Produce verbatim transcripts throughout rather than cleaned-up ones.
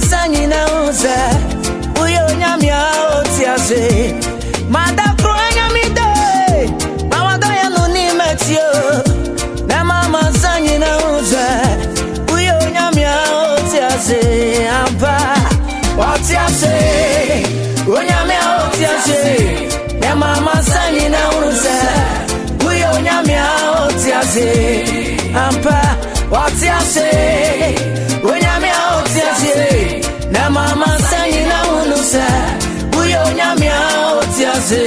sanyi na uze uyo nyamia otiase mada kroanya mide mawado ya no ni metio na mama sanyi na uze uyo nyamia otiase ampa otiase unyamia otiase na mama sanyi na uze uyo nyamia otiase ampa otiase unyamia otiase na mama sanyi na unusa uyo nyamia otiase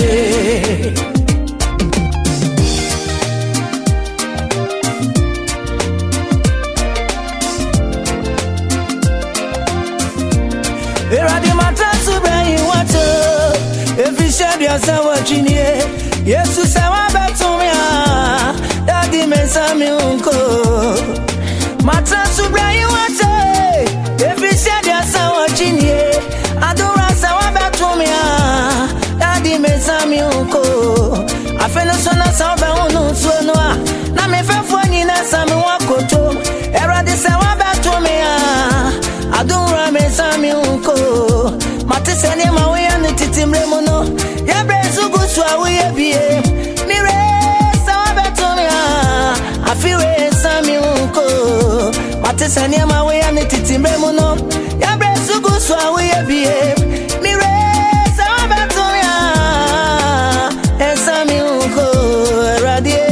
Eradi matatu bayi wato efishadi asawa chinie Yesu sawa betumia dadi mesami unko matatu bayi wato efishadi asawa chinie adura sawa betumia dadi mesami unko afeno sona sawa unu suenoa na mefefo nyina sami wakoto eradi sawa betumia adura mesami unko matisene mawe ni titimre mono ya brezu guswa we bie mire sawa betumia afiwe sami unko matisene mawe ni titimre mono ya brezu guswa we bie mire sawa betumia esami unko radie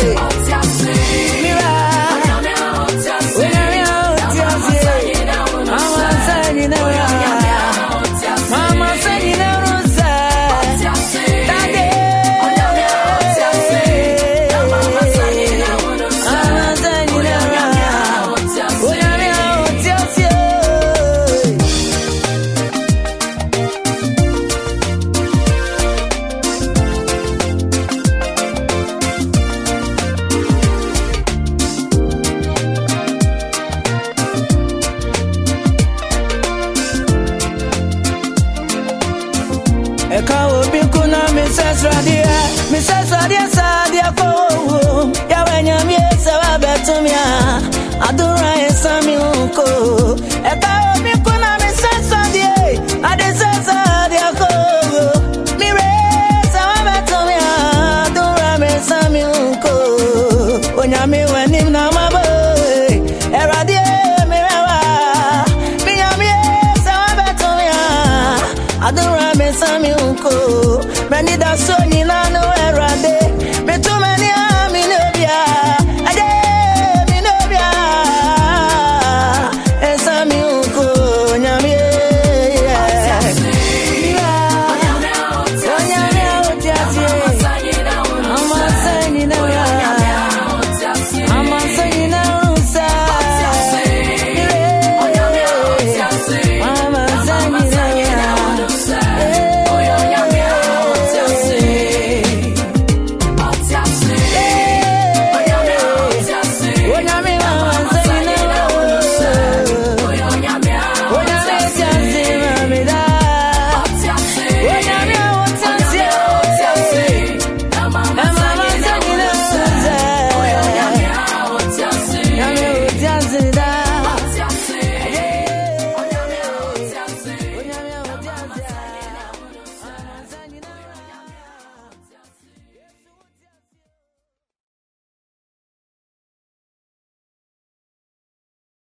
Ekawo bikuna Missus Radia Missus Radia sadia ko ya wenyamie sawa betumia adura esami unko Ekawo bikuna Missus Radia adesa sadia ko mire sawa betumia adura mesami unko onyame wenim na mabo eradie mirewa minyamie sawa betumia adura mesami unko Many da so ni na no